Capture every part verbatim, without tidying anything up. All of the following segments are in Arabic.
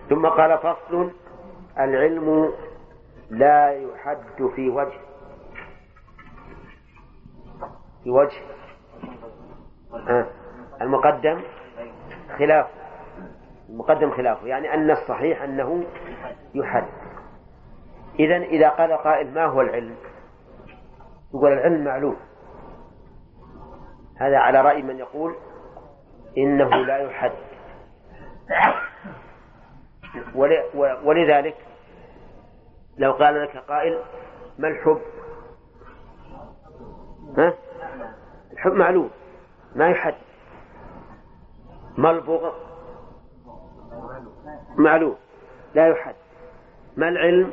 ثم قال فصل: العلم لا يحد في وجه في وجه آه. المقدم خلافه المقدم خلافه يعني أن الصحيح أنه يحد. إذن إذا قال قائل: ما هو العلم؟ يقول: العلم معلوم. هذا على رأي من يقول إنه لا يحد. ولذلك لو قال لك قائل: ما الحب؟ ها؟ الحب معلوم ما يحد. ما البغض؟ معلوم لا يحد. ما العلم؟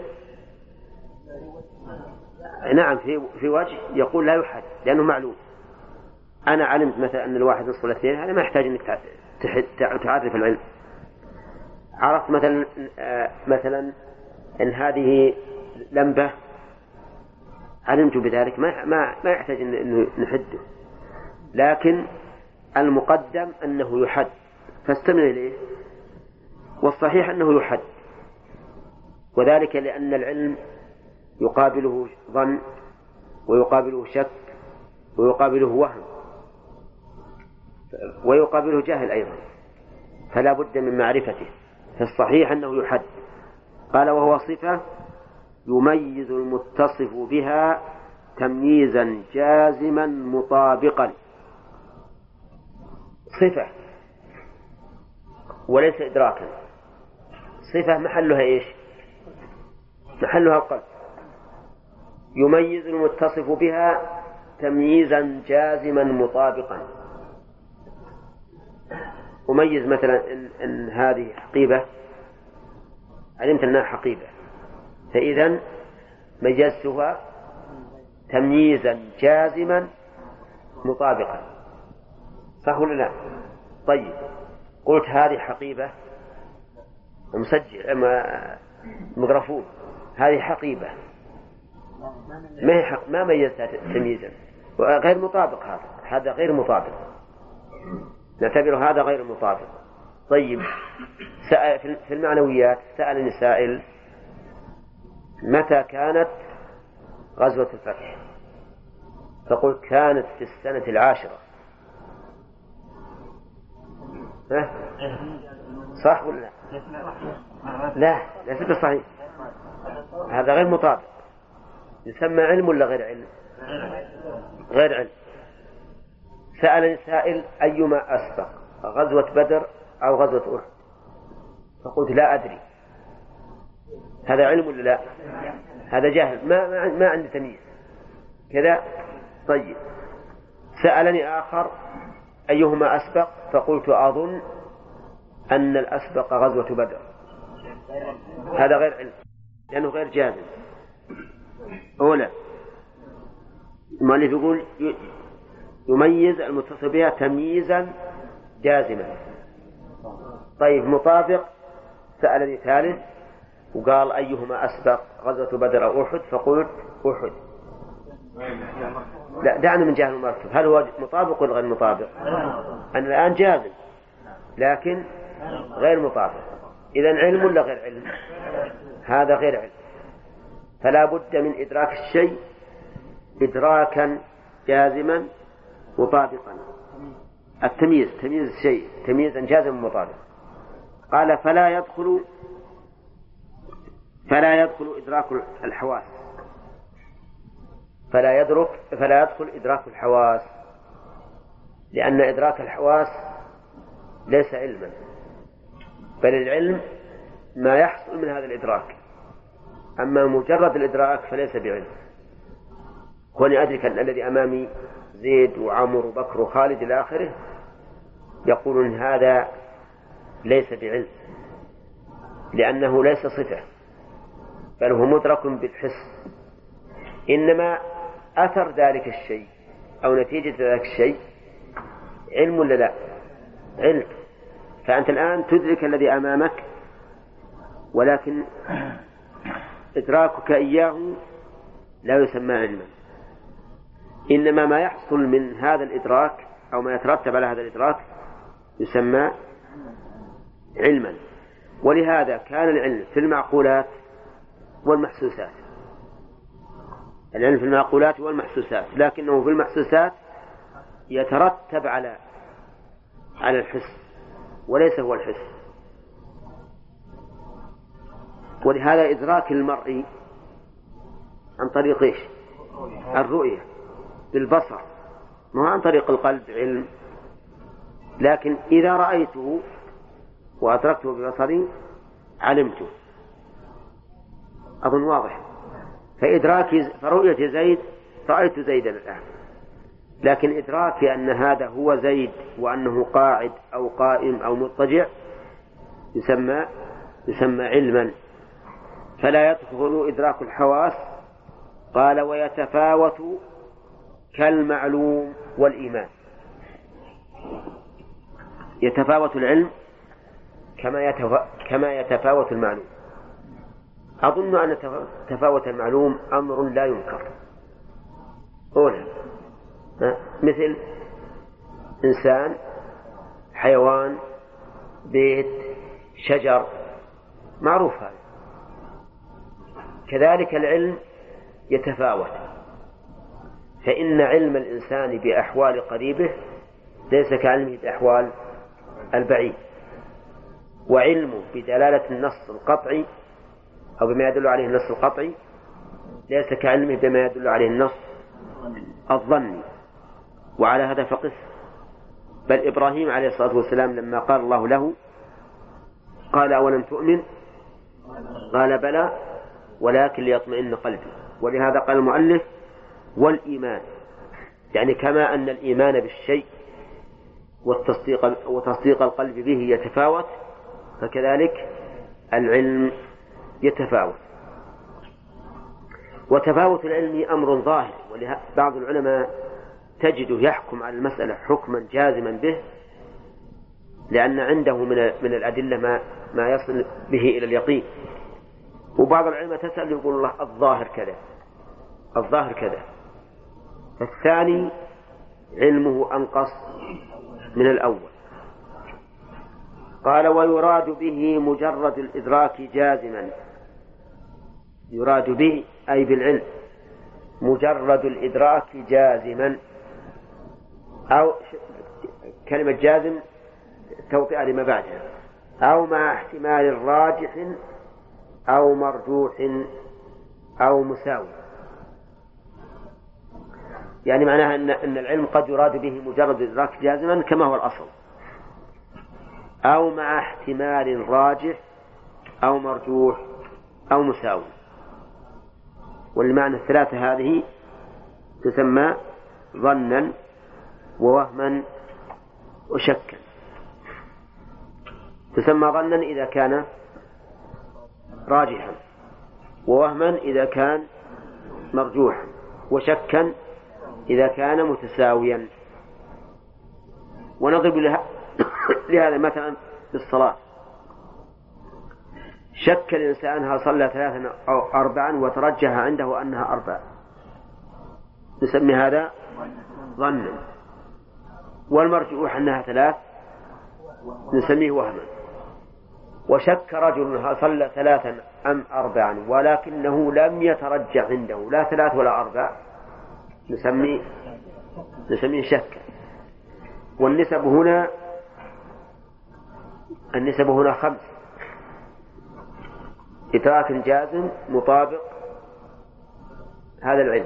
نعم في في وجه يقول لا يحد لأنه معلوم. أنا علمت مثلا أن الواحد نصف الاثنين، هذا ما يحتاج أنك تعرف العلم. عرفت مثلا مثلا أن هذه لمبة، علمت بذلك، ما ما ما يحتاج أن نحده. لكن المقدم أنه يحد فاستمع إليه، والصحيح أنه يحد. وذلك لأن العلم يقابله ظن ويقابله شك ويقابله وهم ويقابله جهل أيضا، فلا بد من معرفته. فالصحيح أنه يحد. قال: وهو صفة يميز المتصف بها تمييزا جازما مطابقا. صفة وليس إدراكا. صفة محلها إيش؟ محلها القلب. يميز المتصف بها تمييزا جازما مطابقا. أميز مثلا إن, إن هذه حقيبة، علمت أنها حقيبة، فإذا ميزتها تمييزا جازما مطابقا. صح ولا لا؟ طيب، قلت هذه حقيبة، مسجل ميكروفون، هذه حقيبة، ما حق ما ميزتها تمييزا، غير مطابق. هذا هذا غير مطابق، نعتبر هذا غير مطابق. طيب، في المعنويات سألني سائل: متى كانت غزوة الفتح؟ فقلت: كانت في السنة العاشرة. ها؟ صح ولا لا؟ لا، ليس بالصحيح، هذا غير مطابق. يسمى علم ولا غير علم؟ غير علم. سألني سائل: أيما أسبق، غزوة بدر أو غزوة أحد؟ فقلت: لا أدري. هذا علم ولا لا؟ هذا جاهل، ما ما عندي تمييز كذا. طيب، سألني آخر: أيهما أسبق؟ فقلت: أظن أن الأسبق غزوة بدر. هذا غير علم لأنه غير جازم. أولا المؤلف يقول: يميز المتصل بها تمييزا جازما. طيب، مطابق. سألني ثالث وقال: أيهما أسبق، غزوة بدر أو أحد؟ فقلت: أحد. لا، دعنا من جهل المرتب، هل هو مطابق ولا غير مطابق؟ أنا الآن جازم لكن غير مطابق. إذن علم ولا غير علم؟ هذا غير علم. فلا بد من إدراك الشيء إدراكا جازما مطابقا. التمييز تمييز الشيء تمييزا جازما مطابقا. قال: فلا يدخل فلا يدخل إدراك الحواس فلا يدرك فلا يدخل إدراك الحواس لأن إدراك الحواس ليس علما، بل العلم ما يحصل من هذا الإدراك. أما مجرد الإدراك فليس بعلم. كوني أدرك أن الذي أمامي زيد وعمر وبكر وخالد إلى آخره، يقولون هذا ليس بعلم لأنه ليس صفة، بل هو مدرك بالحس. إنما أثر ذلك الشيء أو نتيجة ذلك الشيء علم ولا لا؟ علم. فأنت الآن تدرك الذي أمامك، ولكن إدراكك إياه لا يسمى علما. إنما ما يحصل من هذا الإدراك أو ما يترتب على هذا الإدراك يسمى علما. ولهذا كان العلم في المعقولات والمحسوسات، العلم في المعقولات والمحسوسات، لكنه في المحسوسات يترتب على على الحس وليس هو الحس. ولهذا إدراك المرء عن طريق إيش؟ الرؤية بالبصر، ما عن طريق القلب علم. لكن إذا رأيته وأدركته ببصري علمته، أظن واضح. فإدراكي فرؤية زيد رأيت زيدا الآن، لكن إدراكي أن هذا هو زيد وأنه قاعد أو قائم أو مضطجع يسمى يسمى علما. فلا يدخل إدراك الحواس. قال ويتفاوت كالمعلوم والإيمان. يتفاوت العلم كما كما يتفاوت المعلوم. أظن أن تفاوت المعلوم أمر لا ينكر. أولا مثل إنسان، حيوان، بيت، شجر، معروف هذا. كذلك العلم يتفاوت، فإن علم الإنسان بأحوال قريبه ليس كعلمه بأحوال البعيد، وعلمه بدلالة النص القطعي أو بما يدل عليه النص القطعي ليس كعلمه بما يدل عليه النص الظني. وعلى هذا فقس. بل إبراهيم عليه الصلاة والسلام لما قال الله له قال أولم تؤمن؟ قال بلى ولكن ليطمئن قلبي. ولهذا قال المؤلف والإيمان، يعني كما أن الإيمان بالشيء والتصديق وتصديق القلب به يتفاوت، فكذلك العلم يتفاوت. وتفاوت العلم أمر ظاهر، وبعض العلماء تجده يحكم على المسألة حكما جازما به، لأن عنده من من الأدلة ما ما يصل به إلى اليقين. وبعض العلماء تسأل يقول الله الظاهر كذا الظاهر كذا. الثاني علمه أنقص من الأول. قال ويراد به مجرد الإدراك جازما. يراد به أي بالعلم مجرد الإدراك جازما، أو كلمة جازم توطئة لما بعدها، أو مع احتمال راجح أو مرجوح أو مساوي. يعني معناها أن أن العلم قد يراد به مجرد الإدراك جازما كما هو الأصل، أو مع احتمال راجح أو مرجوح أو مساوي. والمعنى الثلاثة هذه تسمى ظنا ووهما وشكا. تسمى ظنا إذا كان راجحا، ووهما إذا كان مرجوحا، وشكا إذا كان متساويا. ونضرب لهذا مثلا في الصلاة. شك الإنسان هل صلى ثلاثا أو أربعا وترجح عنده أنها أربع، نسمي هذا ظنا. والمرجوح أنها ثلاث نسميه وهما. وشك رجل هل صلى ثلاثا أم أربعا ولكنه لم يترجح عنده لا ثلاث ولا أربع، نسميه نسميه شك. والنسب هنا النسب هنا خمس: إدراك جازم مطابق هذا العلم،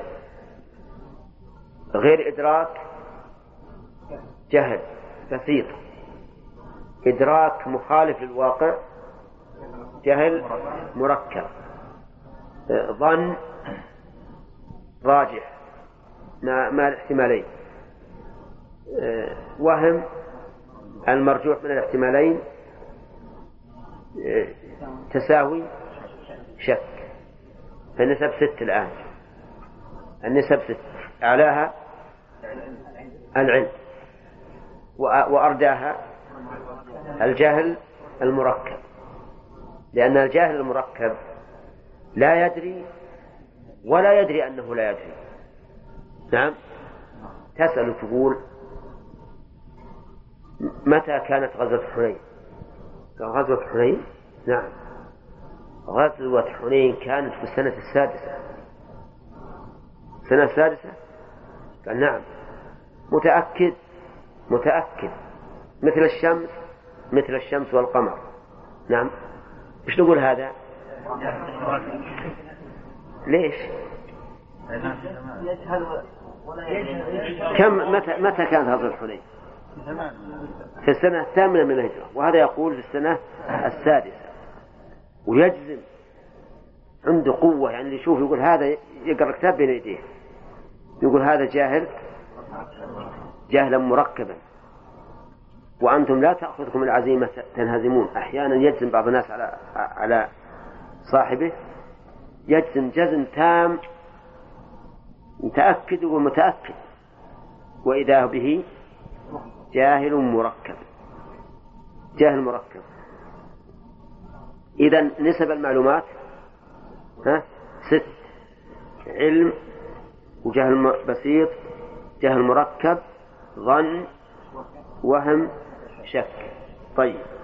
غير إدراك جهل بسيط، إدراك مخالف للواقع جهل مركب، ظن راجح مع الاحتمالين، وهم المرجوح من الاحتمالين، تساوي شك. فالنسب ست الآن، النسب ست، أعلاها العلم وأرداها الجهل المركب، لأن الجاهل المركب لا يدري ولا يدري أنه لا يدري. نعم، تسأل تقول متى كانت غزوة حنين؟ غزوة حنين نعم. غزوة حنين كانت في السنة السادسة. السنة السادسة؟ قال نعم. متأكد؟ متأكد. مثل الشمس؟ مثل الشمس والقمر. نعم. إيش نقول هذا؟ ليش؟ كم متى متى كانت غزوة حنين؟ في السنة الثامنة من الهجرة، وهذا يقول في السنة السادسة، ويجزم عنده قوة. يعني يشوف يقول هذا يقرأ كتاب بين يديه يقول هذا جاهل جاهلا مركبا، وأنتم لا تأخذكم العزيمة تنهزمون. أحيانا يجزم بعض الناس على على صاحبه، يجزم جزم تام متأكد ومتأكد، وإذا به جاهل مركب. جاهل مركب. إذن نسب المعلومات ها ست: علم، وجهل بسيط، جهل مركب، ظن، وهم، شك. طيب.